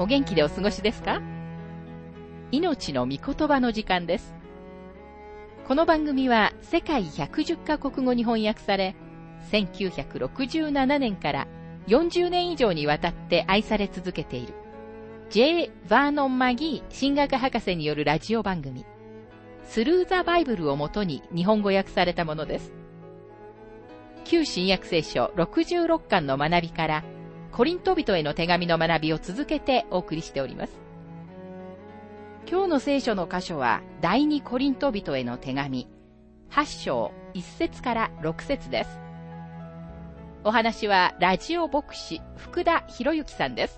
お元気でお過ごしですか？命の御言葉の時間です。この番組は世界110カ国語に翻訳され、1967年から40年以上にわたって愛され続けている J. バーノン・マギー神学博士によるラジオ番組、スルー・ザ・バイブルをもとに日本語訳されたものです。旧新約聖書66巻の学びから、コリント人への手紙の学びを続けてお送りしております。今日の聖書の箇所は第2コリント人への手紙8章1節から6節です。お話はラジオ牧師福田博之さんです。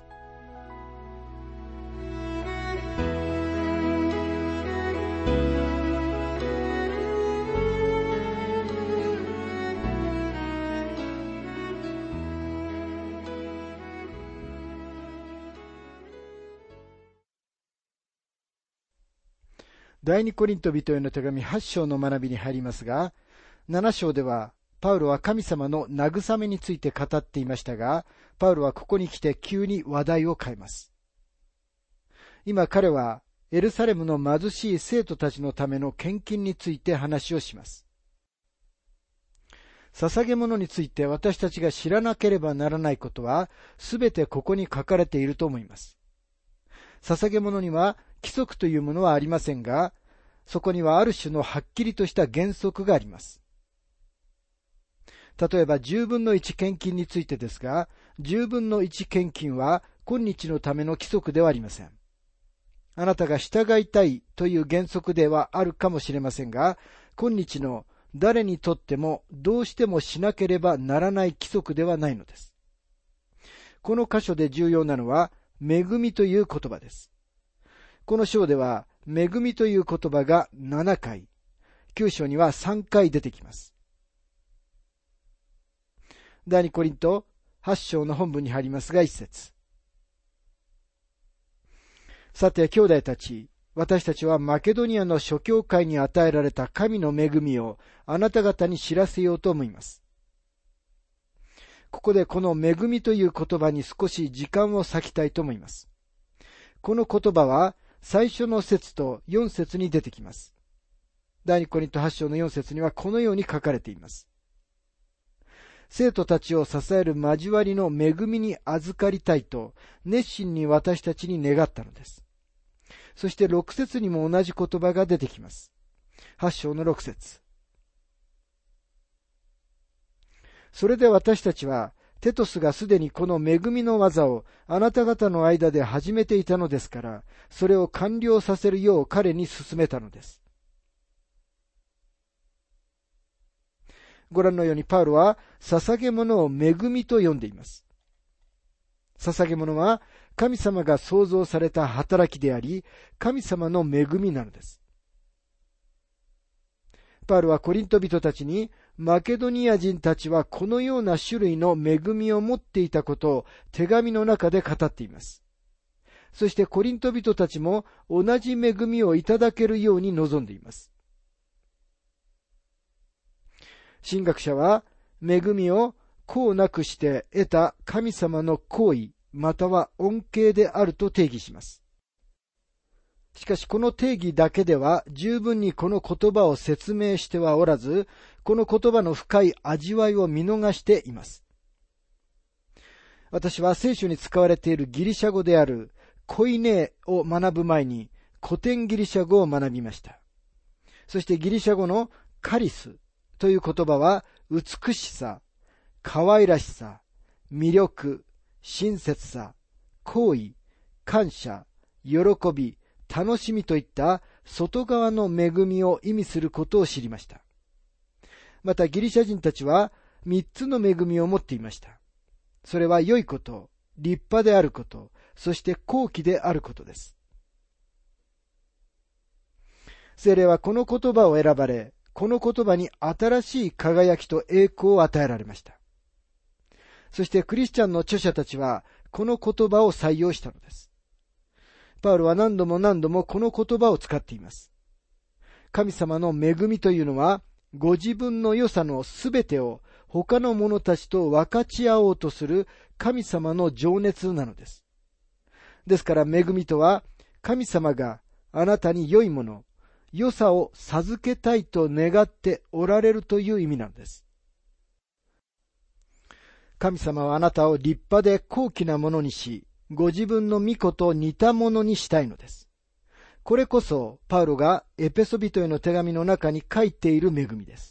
第二コリント人への手紙8章の学びに入りますが、7章ではパウロは神様の慰めについて語っていましたが、パウロはここに来て急に話題を変えます。今彼はエルサレムの貧しい生徒たちのための献金について話をします。捧げ物について私たちが知らなければならないことは、すべてここに書かれていると思います。捧げ物には規則というものはありませんが、そこにはある種のはっきりとした原則があります。例えば10分の1献金についてですが、10分の1献金は今日のための規則ではありません。あなたが従いたいという原則ではあるかもしれませんが、今日の誰にとってもどうしてもしなければならない規則ではないのです。この箇所で重要なのは、恵みという言葉です。この章では、恵みという言葉が7回、9章には3回出てきます。第2コリント8章の本文に入りますが、1節。さて、兄弟たち、私たちはマケドニアの諸教会に与えられた神の恵みをあなた方に知らせようと思います。ここでこの恵みという言葉に少し時間を割きたいと思います。この言葉は最初の節と4節に出てきます。第2コリント8章の4節にはこのように書かれています。生徒たちを支える交わりの恵みに預かりたいと熱心に私たちに願ったのです。そして6節にも同じ言葉が出てきます。8章の6節。それで私たちは、テトスがすでにこの恵みの技をあなた方の間で始めていたのですから、それを完了させるよう彼に勧めたのです。ご覧のようにパウロは、捧げ物を恵みと呼んでいます。捧げ物は、神様が創造された働きであり、神様の恵みなのです。パウロはコリント人たちに、マケドニア人たちはこのような種類の恵みを持っていたことを手紙の中で語っています。そしてコリント人たちも同じ恵みをいただけるように望んでいます。神学者は恵みを功なくして得た神様の行為または恩恵であると定義します。しかしこの定義だけでは十分にこの言葉を説明してはおらず、この言葉の深い味わいを見逃しています。私は聖書に使われているギリシャ語であるコイネーを学ぶ前に古典ギリシャ語を学びました。そしてギリシャ語のカリスという言葉は美しさ、可愛らしさ、魅力、親切さ、好意、感謝、喜び、楽しみといった外側の恵みを意味することを知りました。またギリシャ人たちは3つの恵みを持っていました。それは良いこと、立派であること、そして高貴であることです。聖霊はこの言葉を選ばれ、この言葉に新しい輝きと栄光を与えられました。そしてクリスチャンの著者たちはこの言葉を採用したのです。パウロは何度も何度もこの言葉を使っています。神様の恵みというのは、ご自分の良さのすべてを他の者たちと分かち合おうとする神様の情熱なのです。 ですから恵みとは、神様があなたに良いもの、良さを授けたいと願っておられるという意味なんです。神様はあなたを立派で高貴なものにし、ご自分の御子と似たものにしたいのです。これこそ、パウロがエペソビトへの手紙の中に書いている恵みです。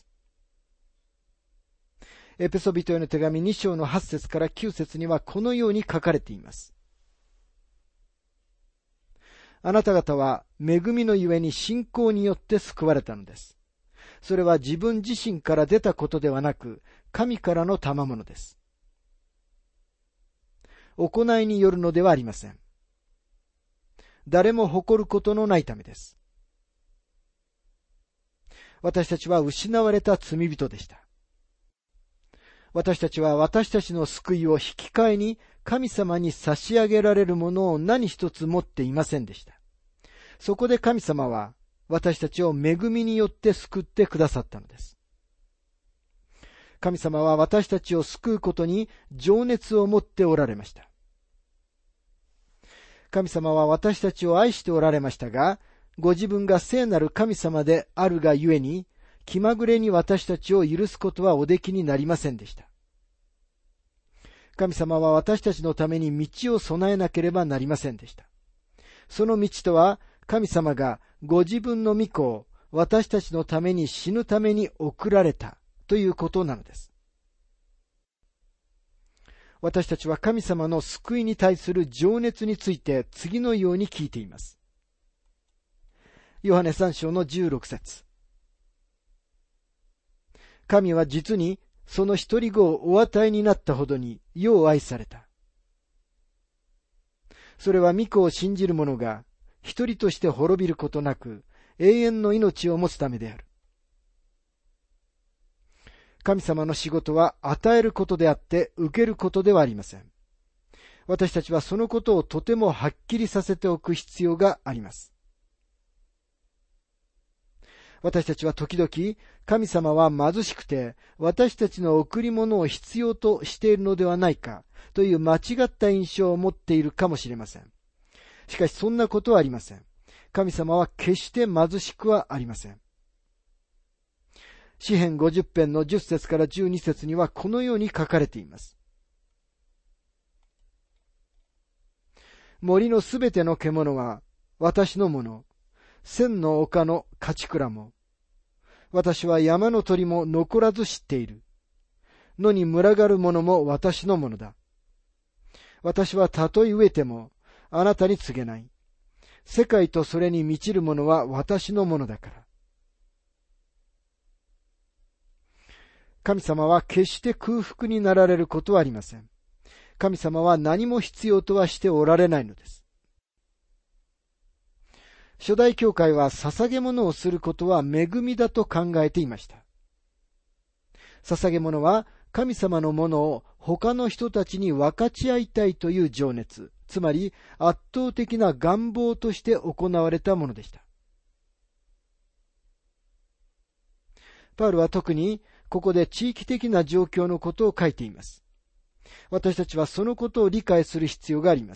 エペソビトへの手紙2章の8節から9節にはこのように書かれています。あなた方は恵みのゆえに信仰によって救われたのです。それは自分自身から出たことではなく、神からの賜物です。行いによるのではありません。誰も誇ることのないためです。私たちは失われた罪人でした。私たちは私たちの救いを引き換えに神様に差し上げられるものを何一つ持っていませんでした。そこで神様は私たちを恵みによって救ってくださったのです。神様は私たちを救うことに情熱を持っておられました。神様は私たちを愛しておられましたが、ご自分が聖なる神様であるがゆえに、気まぐれに私たちを許すことはおできになりませんでした。神様は私たちのために道を備えなければなりませんでした。その道とは、神様がご自分の御子を私たちのために死ぬために送られたということなのです。私たちは神様の救いに対する情熱について次のように聞いています。ヨハネ3章の16節。神は実にその一人子をお与えになったほどに世を愛された。それは御子を信じる者が一人として滅びることなく永遠の命を持つためである。神様の仕事は与えることであって受けることではありません。私たちはそのことをとてもはっきりさせておく必要があります。私たちは時々神様は貧しくて私たちの贈り物を必要としているのではないかという間違った印象を持っているかもしれません。しかしそんなことはありません。神様は決して貧しくはありません。詩編50編の10節から12節にはこのように書かれています。森のすべての獣は私のもの、千の丘の家畜らも、私は山の鳥も残らず知っている。野に群がるものも私のものだ。私はたとえ飢えてもあなたに告げない。世界とそれに満ちるものは私のものだから。神様は決して空腹になられることはありません。神様は何も必要とはしておられないのです。初代教会は捧げ物をすることは恵みだと考えていました。捧げ物は神様のものを他の人たちに分かち合いたいという情熱、つまり圧倒的な願望として行われたものでした。パウロは特にここで地域的な状況のことを書いています。私たちはそのことを理解する必要があります。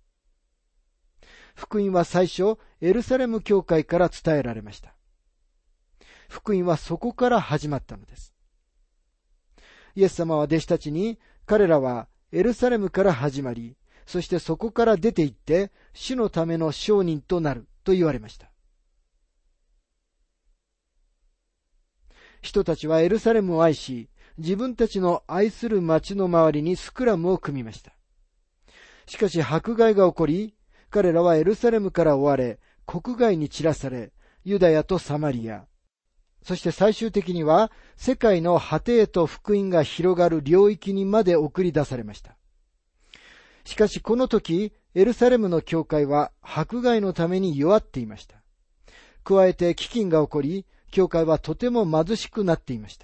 福音は最初、エルサレム教会から伝えられました。福音はそこから始まったのです。イエス様は弟子たちに、彼らはエルサレムから始まり、そしてそこから出て行って、主のための商人となると言われました。人たちはエルサレムを愛し、自分たちの愛する町の周りにスクラムを組みました。しかし迫害が起こり、彼らはエルサレムから追われ、国外に散らされ、ユダヤとサマリア、そして最終的には世界の果てへと福音が広がる領域にまで送り出されました。しかしこの時、エルサレムの教会は迫害のために弱っていました。加えて飢饉が起こり、教会はとても貧しくなっていました。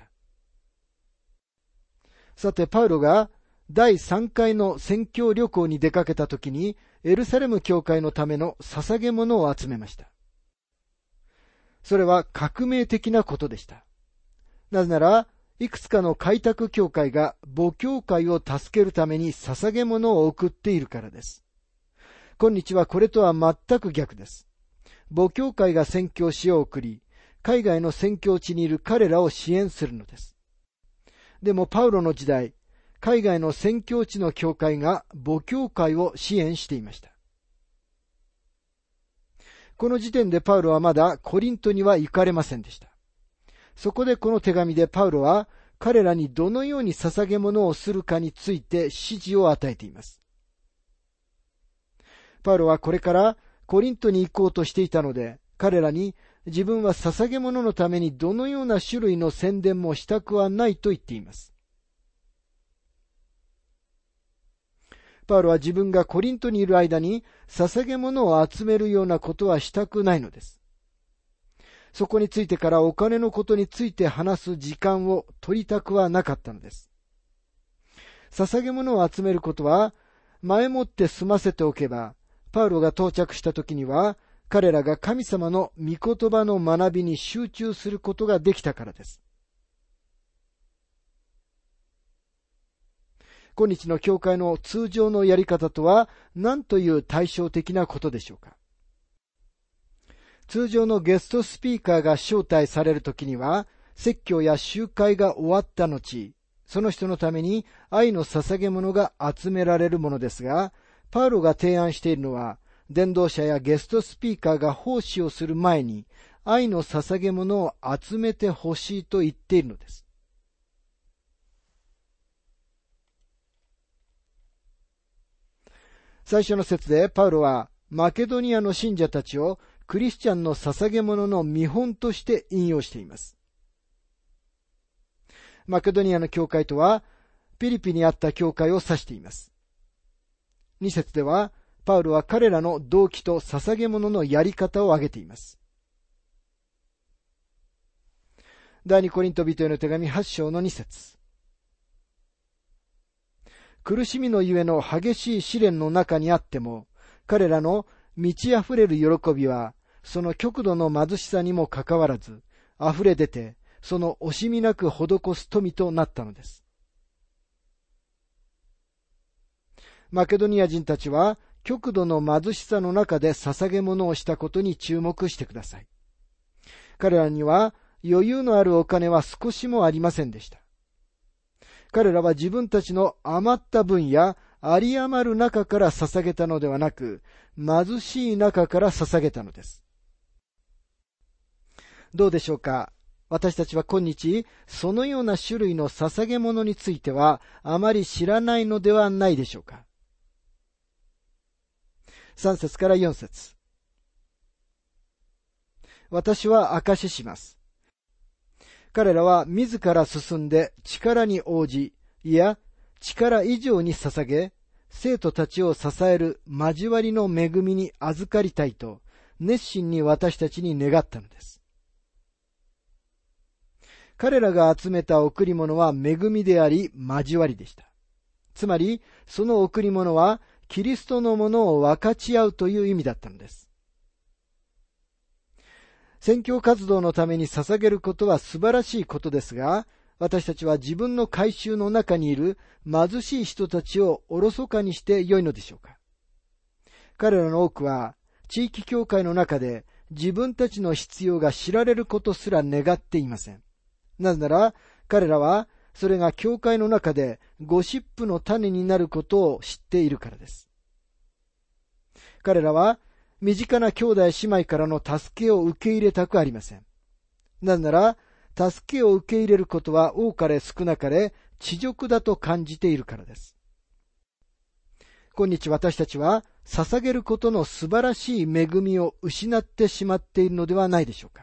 さて、パウロが第3回の宣教旅行に出かけた時に、エルサレム教会のための捧げ物を集めました。それは革命的なことでした。なぜなら、いくつかの開拓教会が母教会を助けるために捧げ物を送っているからです。 今日はこれとは全く逆です。母教会が宣教師を送り、海外の宣教地にいる彼らを支援するのです。でもパウロの時代、海外の宣教地の教会が母教会を支援していました。この時点でパウロはまだコリントには行かれませんでした。そこでこの手紙でパウロは彼らにどのように捧げ物をするかについて指示を与えています。パウロはこれからコリントに行こうとしていたので、彼らに自分は捧げ物のためにどのような種類の宣伝もしたくはないと言っています。パウロは自分がコリントにいる間に捧げ物を集めるようなことはしたくないのです。そこについてからお金のことについて話す時間を取りたくはなかったのです。捧げ物を集めることは前もって済ませておけば、パウロが到着した時には彼らが神様の御言葉の学びに集中することができたからです。今日の教会の通常のやり方とは何という対照的なことでしょうか。通常のゲストスピーカーが招待されるときには、説教や集会が終わった後、その人のために愛の捧げ物が集められるものですが、パウロが提案しているのは、伝道者やゲストスピーカーが奉仕をする前に、愛の捧げ物を集めてほしいと言っているのです。最初の節でパウロはマケドニアの信者たちをクリスチャンの捧げ物の見本として引用しています。マケドニアの教会とはピリピにあった教会を指しています。2節ではパウロは彼らの動機と捧げ物のやり方を挙げています。第二コリント人への手紙8章の2節。苦しみのゆえの激しい試練の中にあっても、彼らの満ち溢れる喜びは、その極度の貧しさにもかかわらず、溢れ出て、その惜しみなく施す富となったのです。マケドニア人たちは、極度の貧しさの中で捧げ物をしたことに注目してください。彼らには余裕のあるお金は少しもありませんでした。彼らは自分たちの余った分や有り余る中から捧げたのではなく、貧しい中から捧げたのです。どうでしょうか。私たちは今日、そのような種類の捧げ物についてはあまり知らないのではないでしょうか。3節から4節。私は証しします。彼らは自ら進んで力に応じ、いや力以上に捧げ、生徒たちを支える交わりの恵みに預かりたいと熱心に私たちに願ったのです。彼らが集めた贈り物は恵みであり交わりでした。つまりその贈り物はキリストのものを分かち合うという意味だったのです。宣教活動のために捧げることは素晴らしいことですが、私たちは自分の改宗の中にいる貧しい人たちをおろそかにして良いのでしょうか。彼らの多くは地域教会の中で自分たちの必要が知られることすら願っていません。なぜなら彼らはそれが教会の中でゴシップの種になることを知っているからです。彼らは身近な兄弟姉妹からの助けを受け入れたくありません。なぜなら、助けを受け入れることは多かれ少なかれ恥辱だと感じているからです。今日私たちは捧げることの素晴らしい恵みを失ってしまっているのではないでしょうか。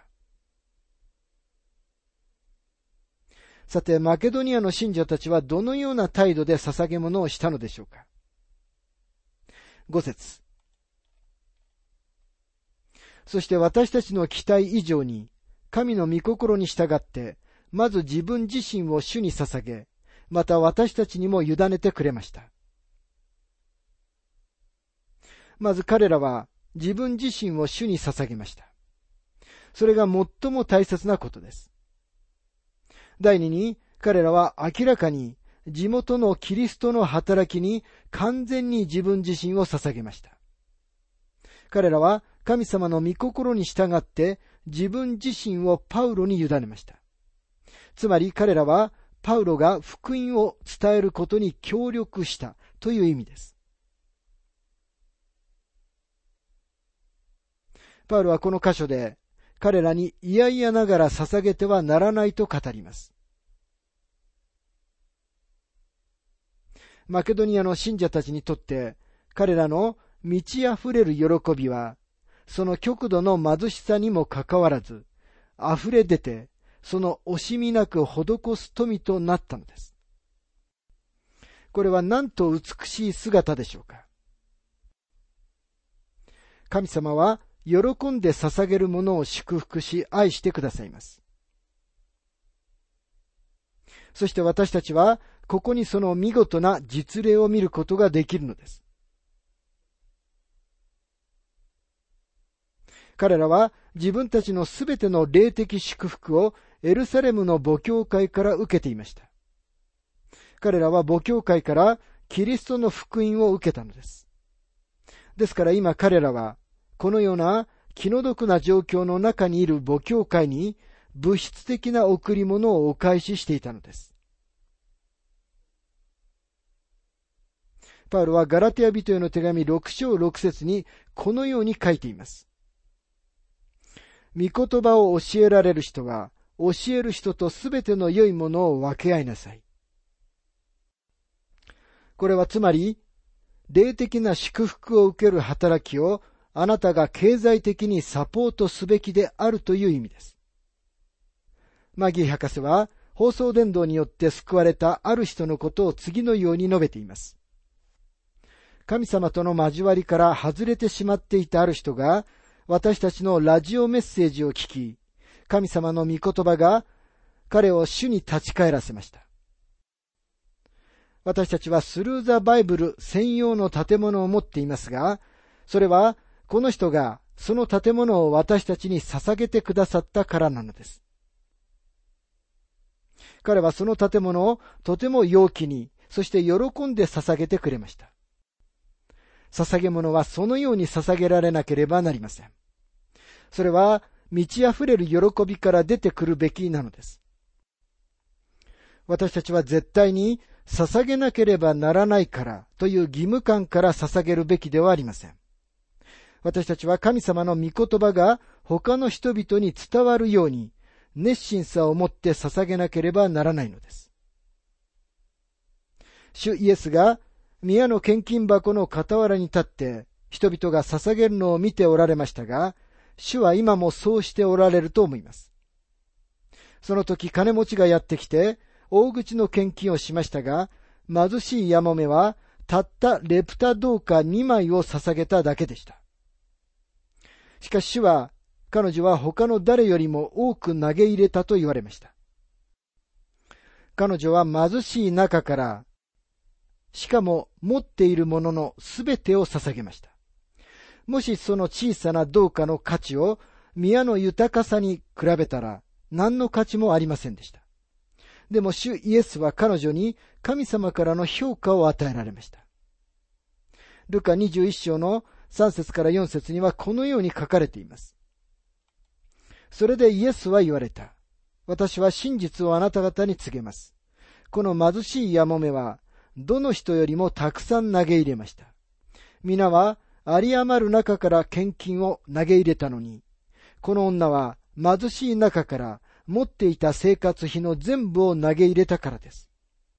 さて、マケドニアの信者たちはどのような態度で捧げ物をしたのでしょうか。5節。そして私たちの期待以上に、神の御心に従って、まず自分自身を主に捧げ、また私たちにも委ねてくれました。まず彼らは自分自身を主に捧げました。それが最も大切なことです。第二に、彼らは明らかに地元のキリストの働きに完全に自分自身を捧げました。 彼らは神様の御心に従って自分自身をパウロに委ねました。つまり彼らはパウロが福音を伝えることに協力したという意味です。パウロはこの箇所で彼らに嫌々ながら捧げてはならないと語ります。マケドニアの信者たちにとって彼らの満ち溢れる喜びはその極度の貧しさにもかかわらず溢れ出てその惜しみなく施す富となったのです。これはなんと美しい姿でしょうか。神様は喜んで捧げるものを祝福し愛してくださいます。そして私たちはここにその見事な実例を見ることができるのです。彼らは自分たちのすべての霊的祝福をエルサレムの母教会から受けていました。彼らは母教会からキリストの福音を受けたのです。ですから今彼らはこのような気の毒な状況の中にいる母教会に物質的な贈り物をお返ししていたのです。パウロはガラテヤ人への手紙6章6節にこのように書いています。御言葉を教えられる人は教える人とすべての良いものを分け合いなさい。これはつまり霊的な祝福を受ける働きをあなたが経済的にサポートすべきであるという意味です。マギー博士は放送伝道によって救われたある人のことを次のように述べています。神様との交わりから外れてしまっていたある人が私たちのラジオメッセージを聞き、神様の御言葉が彼を主に立ち返らせました。私たちはスルーザバイブル専用の建物を持っていますが、それはこの人がその建物を私たちに捧げてくださったからなのです。彼はその建物をとても陽気に、そして喜んで捧げてくれました。捧げ物はそのように捧げられなければなりません。それは満ち溢れる喜びから出てくるべきなのです。私たちは絶対に捧げなければならないからという義務感から捧げるべきではありません。私たちは神様の御言葉が他の人々に伝わるように熱心さを持って捧げなければならないのです。主イエスが宮の献金箱の傍らに立って人々が捧げるのを見ておられましたが、主は今もそうしておられると思います。その時金持ちがやってきて大口の献金をしましたが、貧しいやもめはたったレプタ銅貨2枚を捧げただけでした。しかし主は彼女は他の誰よりも多く投げ入れたと言われました。彼女は貧しい中から、しかも持っているもののすべてを捧げました。もしその小さな銅貨の価値を宮の豊かさに比べたら何の価値もありませんでした。でも主イエスは彼女に神様からの評価を与えられました。ルカ21章の3節から4節にはこのように書かれています。それでイエスは言われた。私は真実をあなた方に告げます。この貧しいやもめはどの人よりもたくさん投げ入れました。皆は有り余る中から献金を投げ入れたのに、この女は貧しい中から持っていた生活費の全部を投げ入れたからです。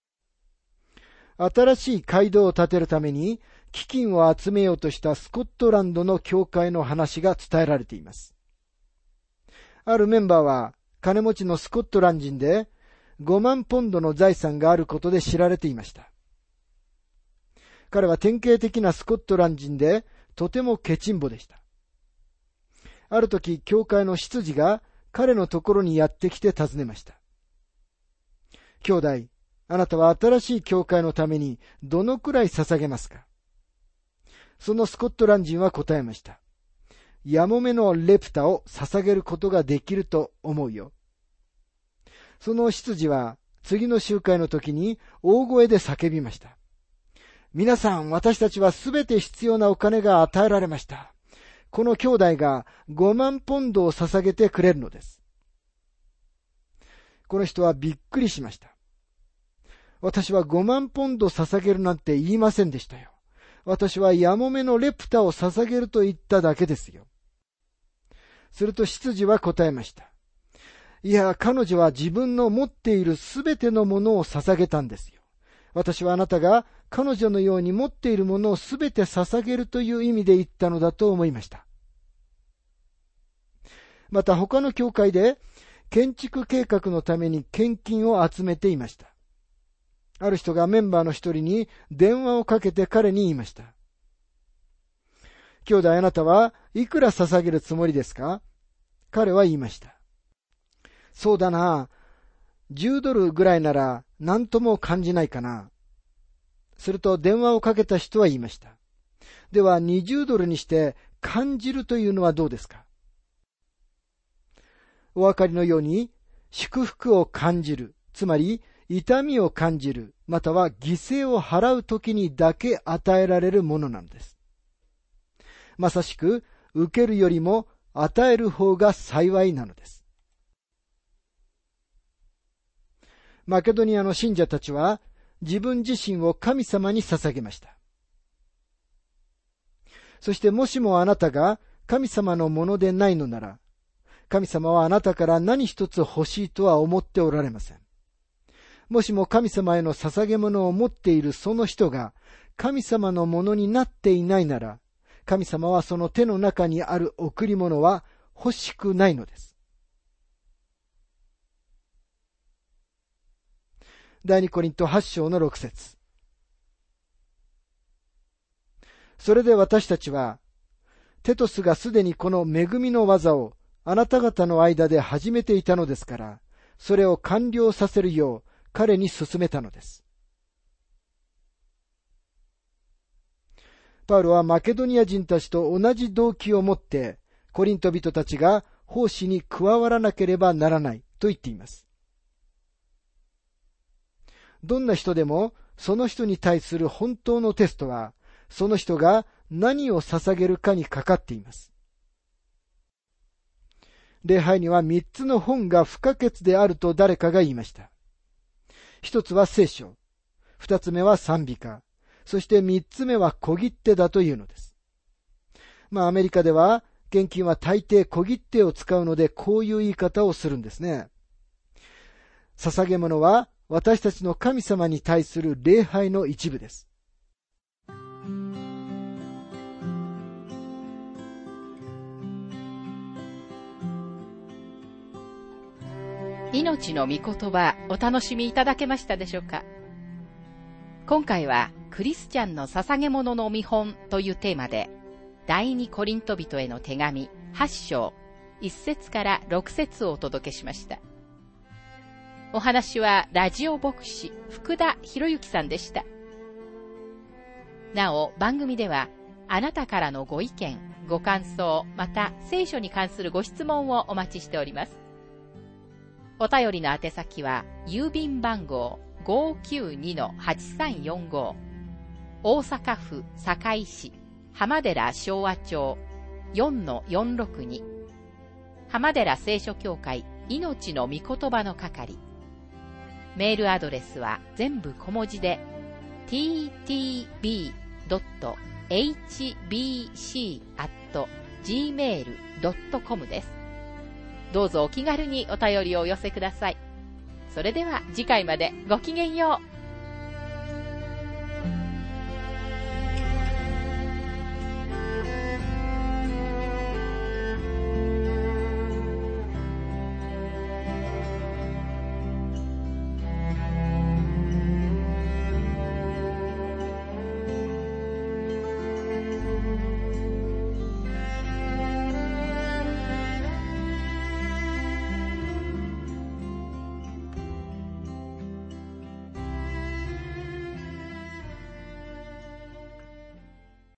新しい街道を建てるために基金を集めようとしたスコットランドの教会の話が伝えられています。あるメンバーは金持ちのスコットラン人で5万ポンドの財産があることで知られていました。彼は典型的なスコットラン人でとてもケチンボでした。ある時、教会の執事が彼のところにやってきて尋ねました。兄弟、あなたは新しい教会のためにどのくらい捧げますか？そのスコットラン人は答えました。やもめのレプタを捧げることができると思うよ。その執事は次の集会の時に大声で叫びました。皆さん、私たちはすべて必要なお金が与えられました。 この兄弟が5万ポンドを捧げてくれるのです。この人はびっくりしました。私は5万ポンド捧げるなんて言いませんでしたよ。私はヤモメのレプタを捧げると言っただけですよ。すると執事は答えました。いや、彼女は自分の持っているすべてのものを捧げたんですよ。私はあなたが彼女のように持っているものをすべて捧げるという意味で言ったのだと思いました。また他の教会で建築計画のために献金を集めていました。ある人がメンバーの一人に電話をかけて彼に言いました。兄弟、あなたはいくら捧げるつもりですか？彼は言いました。そうだな、10ドルぐらいなら何とも感じないかな。すると電話をかけた人は言いました。では20ドルにして感じるというのはどうですか？お分かりのように、祝福を感じる、つまり痛みを感じる、または犠牲を払うときにだけ与えられるものなのです。まさしく、受けるよりも与える方が幸いなのです。マケドニアの信者たちは、自分自身を神様に捧げました。そしてもしもあなたが神様のものでないのなら、神様はあなたから何一つ欲しいとは思っておられません。もしも神様への捧げ物を持っているその人が神様のものになっていないなら、神様はその手の中にある贈り物は欲しくないのです。第二コリント8章の6節。それで私たちは、テトスがすでにこの恵みの技をあなた方の間で始めていたのですから、それを完了させるよう彼に勧めたのです。パウロはマケドニア人たちと同じ動機を持って、コリント人たちが奉仕に加わらなければならないと言っています。どんな人でも、その人に対する本当のテストは、その人が何を捧げるかにかかっています。礼拝には3つの本が不可欠であると誰かが言いました。1つは聖書、2つ目は賛美歌、そして3つ目は小切手だというのです。アメリカでは献金は大抵小切手を使うので、こういう言い方をするんですね。捧げ物は私たちの神様に対する礼拝の一部です。 命の御言葉、お楽しみいただけましたでしょうか？今回はクリスチャンの捧げ物の見本というテーマで、第二コリント人への手紙8章1節から6節をお届けしました。お話はラジオ牧師福田博之さんでした。なお番組ではあなたからのご意見、ご感想、また聖書に関するご質問をお待ちしております。お便りの宛先は郵便番号 592-8345 大阪府堺市浜寺昭和町 4-462 浜寺聖書協会命の御言葉の係。メールアドレスは全部小文字で ttb.hbc@gmail.com です。どうぞお気軽にお便りをお寄せください。それでは次回までごきげんよう。